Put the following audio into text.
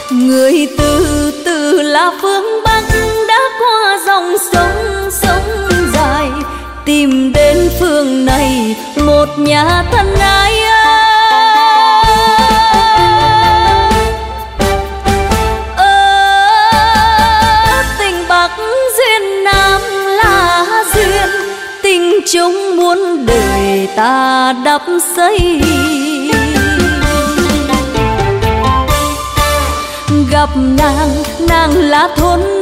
Người từ là phương Bắc đã qua dòng sông dài, tìm đến phương này một nhà thân ái. Tình Bắc duyên Nam là duyên, tình chung muôn đời ta đắp xây. Gặp nàng là thôn